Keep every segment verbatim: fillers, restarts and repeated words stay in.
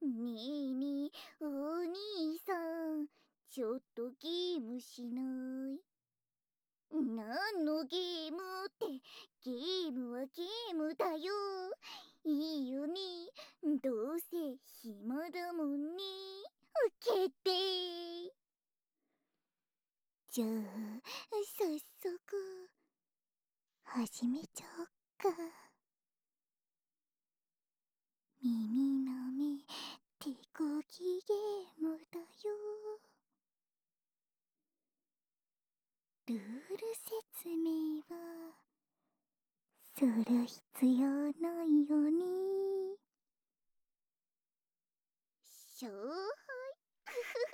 ねえねえ、お兄さん、ちょっとゲームしない？なんのゲームって、ゲームはゲームだよ。いいよね。どうせ暇だもんね。決定。じゃあ、早速、始めちゃおっか。耳の目、手こぎゲームだよ。ルール説明はする必要ないよね。勝敗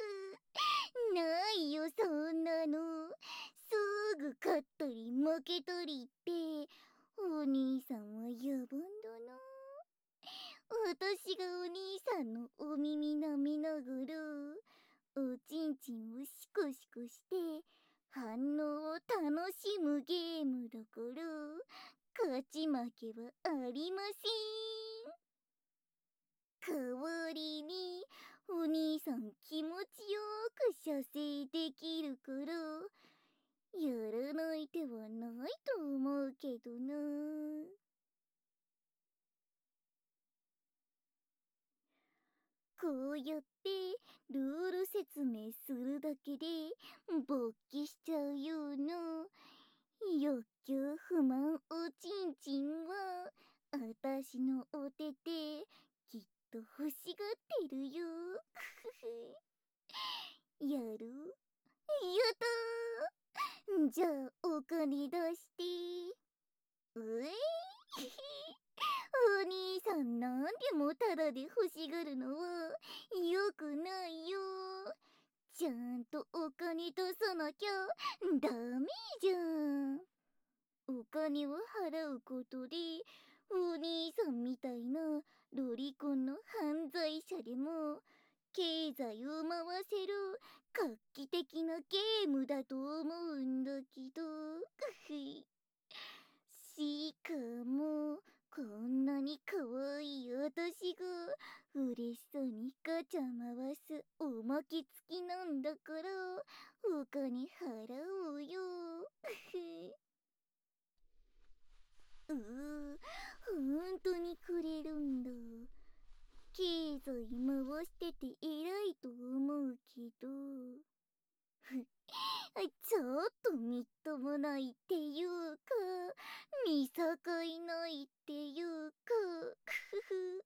ないよ、そんなの。すぐ勝ったり負けたりって、お兄さんは野蛮だな。私がお兄さんのお耳舐めながら、おちんちんをシコシコして反応を楽しむゲームだから、勝ち負けはありません。代わりにお兄さん気持ちよく射精できるから、やらない手はないと思うけどな。こうやってルール説明するだけで勃起しちゃうような欲求不満おちんちんは、あたしのお手できっと欲しがってるよ。やる？やったー。じゃあお金出して。うえお兄さん、なんでもタダで欲しがるのはよくないよ。ちゃんとお金出さなきゃダメじゃん。お金を払うことで、お兄さんみたいなロリコンの犯罪者でも経済を回せる画期的なゲームだと思うんだけど。しかも、こんなに可愛い私が嬉しそうにガチャ回すおまけ付きなんだから、お金払おうよ。うー、ほんとにくれるんだ。経済回してて偉いと思うけど。ちょっとみっともないっていうか、見境ないっていうか、ふふ。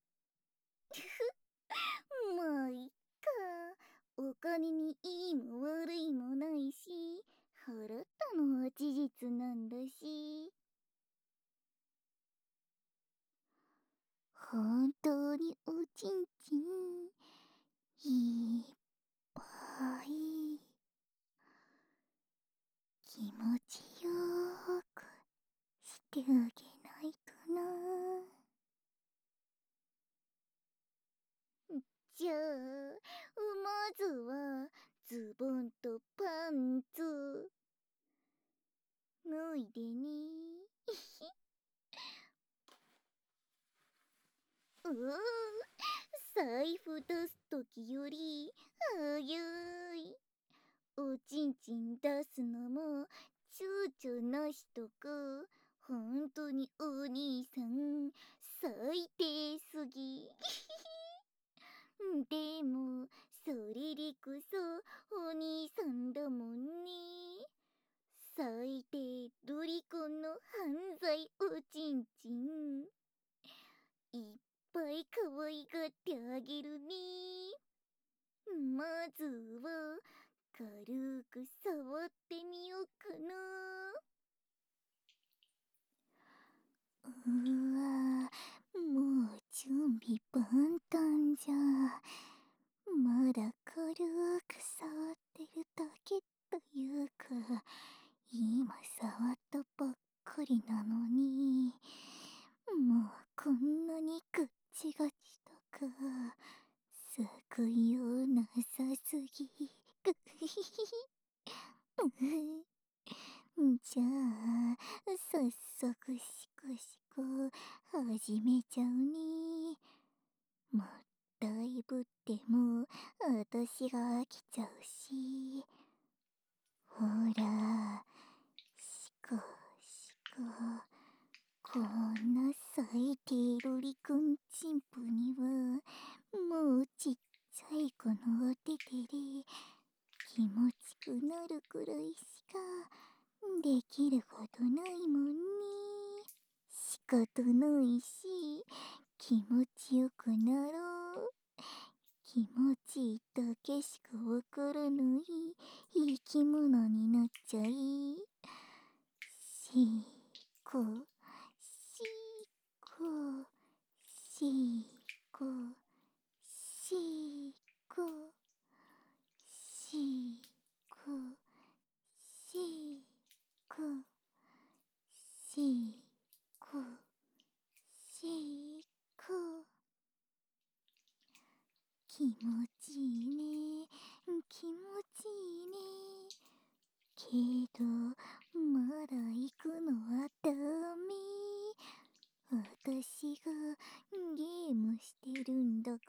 まあ、いっか。お金にいいも悪いもないし、払ったのは事実なんだし。本当におちんちん、いっぱい、気持ちよーくしてあげないとな。じゃあ、まずはズボンとパンツ脱いでね。うー、財布出すときより早い。おちんちん出すのも躊躇なしとか、ほんとにお兄さん最低すぎ。でもそれでこそお兄さんだもんね。最低ロリコンの犯罪おちんちん、いっぱい可愛がってあげるね。まずは軽く触ってみようかな。うわ、もう準備万端じゃ。まだ軽く触ってるだけというか、今触ったばっかりなのに、もうこんなにガッチガチとか、救いようなさすぎ。ぐひひひ。じゃあ、早速シコシコ始めちゃうね。もっだいぶっても私が飽きちゃうし。ほら、しかしか、こんな咲いているりくんちんぽには、もうちっちゃい子のお手手で気持ちくなるくらいしかできることないもんね。仕方ないし、気持ちよくなろう。気持ちいいだけしかわからない生き物になっちゃい。しーこ、しーこ、しーこ、しーこ、しーこ、しーこ、しーこ、しーこ。気持ちいいね、気持ちいいね。けど、まだ行くのはダメ。私がゲームしてるんだから。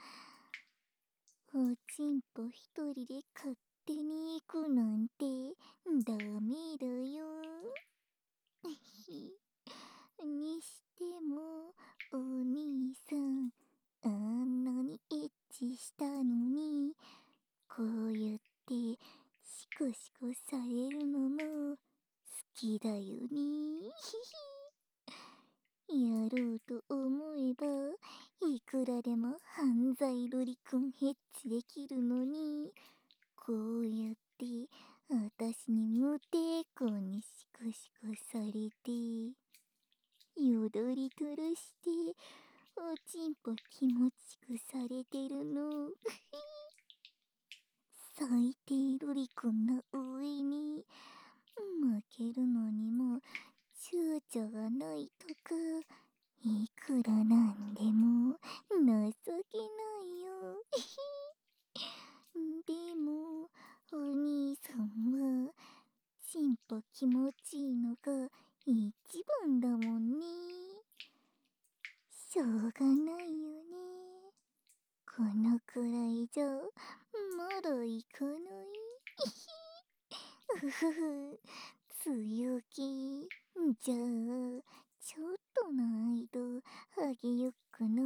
おちんぽ一人で勝手に行くなんてダメだよ。にしても、お兄さん、あんなにエッチしたのに、こうやってシコシコされるのも好きだよね。やろうと思えばいくらでも犯罪ロリコンヘッチできるのに、こうやって私に無抵抗にシコシコされて、よどりとろしておちんぽ気持ちくされてるの。最低ロリコンの上に負けるのにも躊躇がないとか、いくらなんでも情けないよ。でもお兄さんはちんぽ気持ちいいのが一番だもんね。しょうがないよね。このくらいじゃまだいかない。うふふ、強気。じゃあちょっとの間あげよっかな。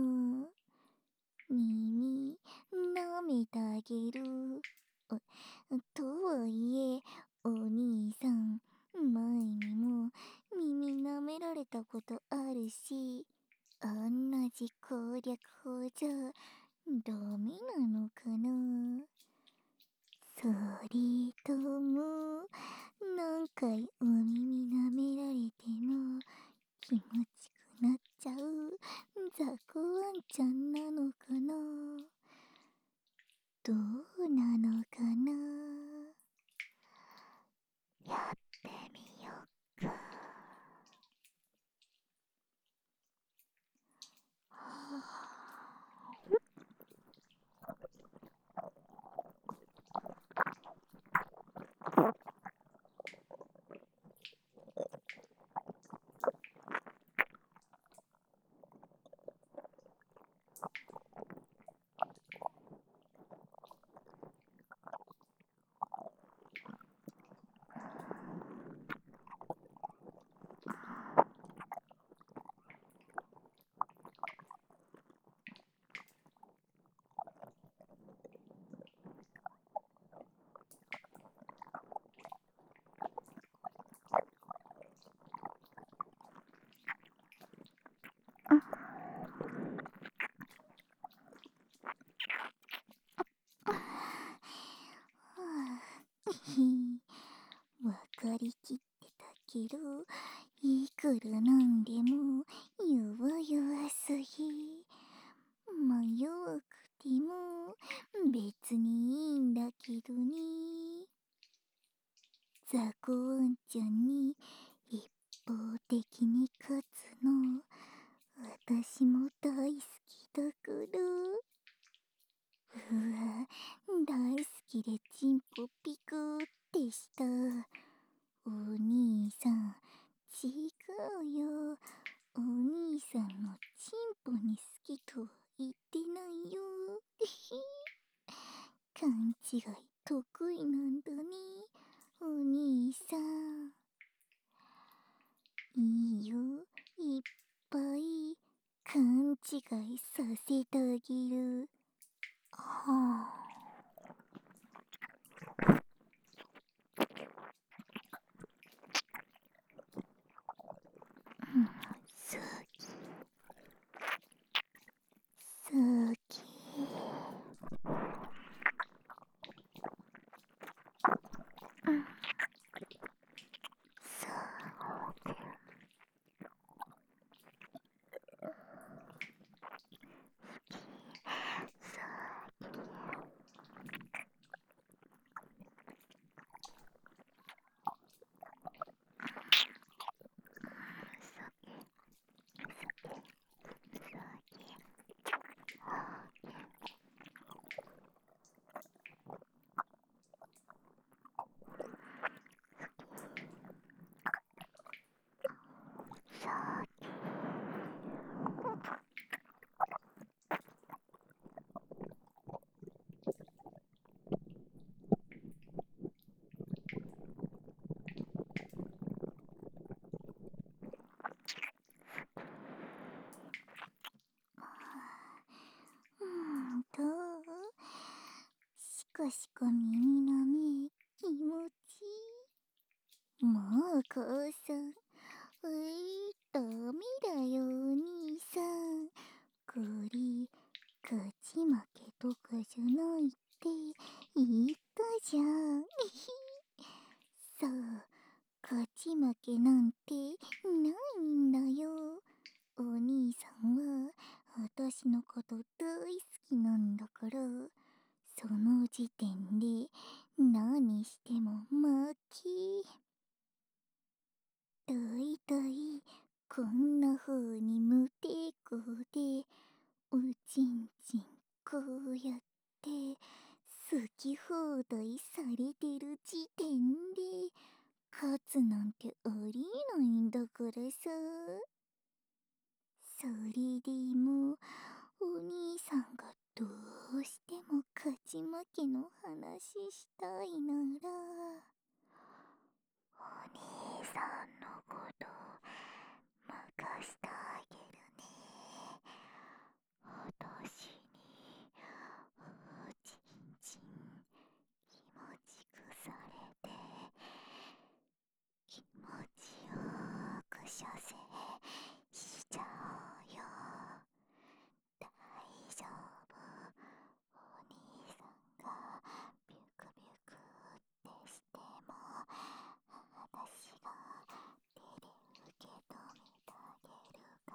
耳舐めてあげる。とはいえお兄さん、前にも耳舐められたことあるし、同じ攻略法じゃダメなのかな。それとも何回お耳舐められても気持ちくなっちゃう雑魚ワンちゃんなのかな。どうなのかな。やってみよっか。はあ、わかりきってたけど、いくらなんでも弱々すぎ。まあ弱くても別にいいんだけどね。雑魚ワンちゃんに一方的に勝つの私も大好きだから。うわ、大好きでチンポピクってした。お兄さん、違うよ。お兄さんのチンポに好きとは言ってない勘違いさせてあげる。はあ。うん、好き好き。うん、そううんと、しかしか耳の目、気持ちいい。もう母さん、うい、ダメだよお兄さん。これ、勝ち負けとかじゃないって言ったじゃん。そう、勝ち負けなんてないんだよ。お兄さんは私のこと大好きなんだから、その時点で何しても負け。だいたいこんな風に無抵抗でおちんちんこうやって好き放題されてる時点で勝つなんてありえないんだからさ。それでもお兄さんがどうしても勝ち負けの話したいなら、お兄さんのこと任してあげるね。私におちんちん気持ちくされて気持ちよく射精しちゃおうよ。大丈夫。お兄さんがビュクビュクってしても私が手で受け止めてあげるから。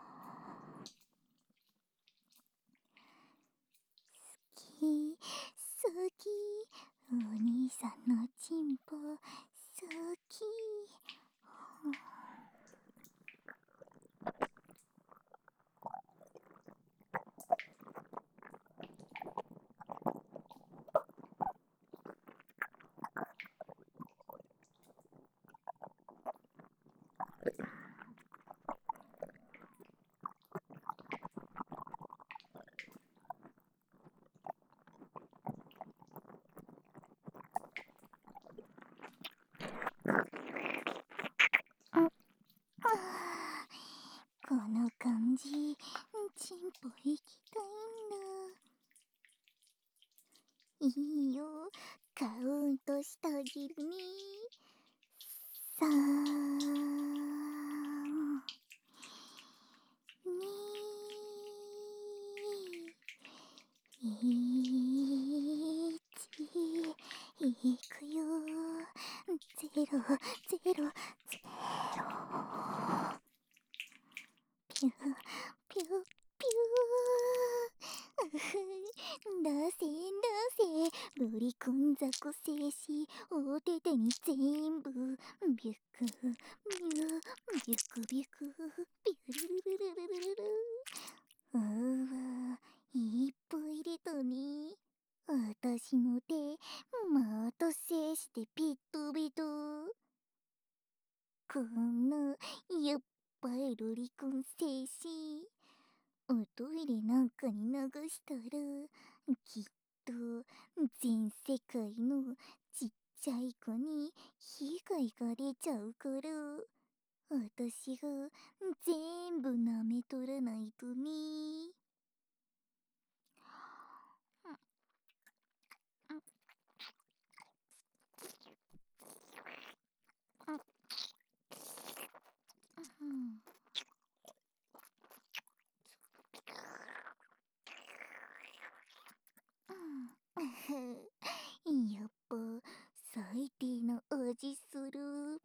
好き好き、お兄さんのチンポ好き。この感じ、チンポ行きたいんだ。いいよ、カウントしてあげるね。さん、に、いち、いくよ。ゼロ、ゼロ、ゼロ。ピュー、ピュー、ピュー。うふ、出せ出せ、ロリコンザコ静止、お手手に全部、ビュク、ビュー、ビュクビュク、ビュルルルルルルルル。うーわ、いっぱい出たね。私の手、また静止でピットビト。こんな、やっぱりロリコン静止。おトイレなんかに流したら、きっと全世界のちっちゃい子に被害が出ちゃうから、私が全部舐めめ取らないとね。やっぱ最低な味する。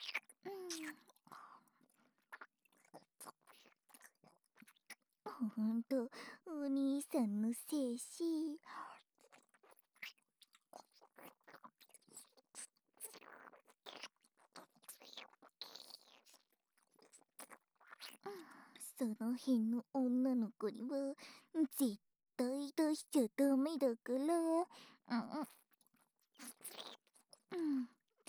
ほんとお兄さんのせいし。その辺の女の子には絶対出しちゃダメだから。うんうん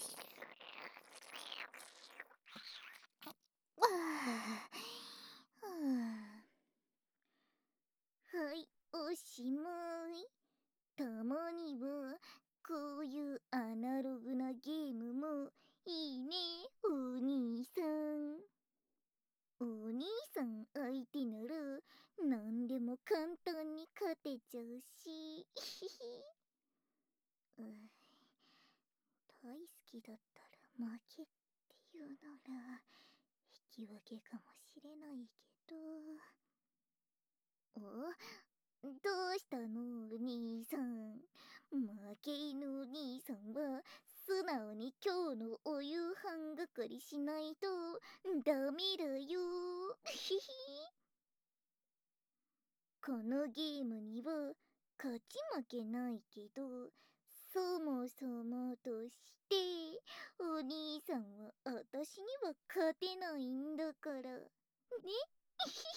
はあ、はい、おしまい。たまにはこういうアナログなゲームもいいね、お兄さん。お兄さん相手なら何でも簡単に勝てちゃうし。うん、大好きだったら負けっていうなら引き分けかもしれないけど。お、どうしたの兄さん。負け犬兄さんは素直に今日のお夕飯係しないとダメだよ。ひひ。このゲームには勝ち負けないけど、そもそもとしてお兄さんは私には勝てないんだからね。